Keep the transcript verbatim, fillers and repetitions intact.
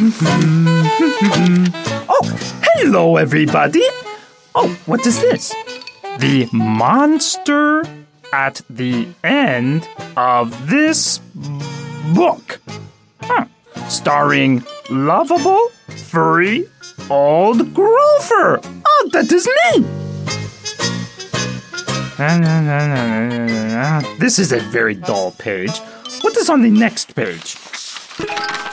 Oh, hello, everybody. Oh, what is this? The monster at the end of this book. Huh. Starring lovable, furry, old Grover. Oh, that is me. This is a very dull page. What is on the next page?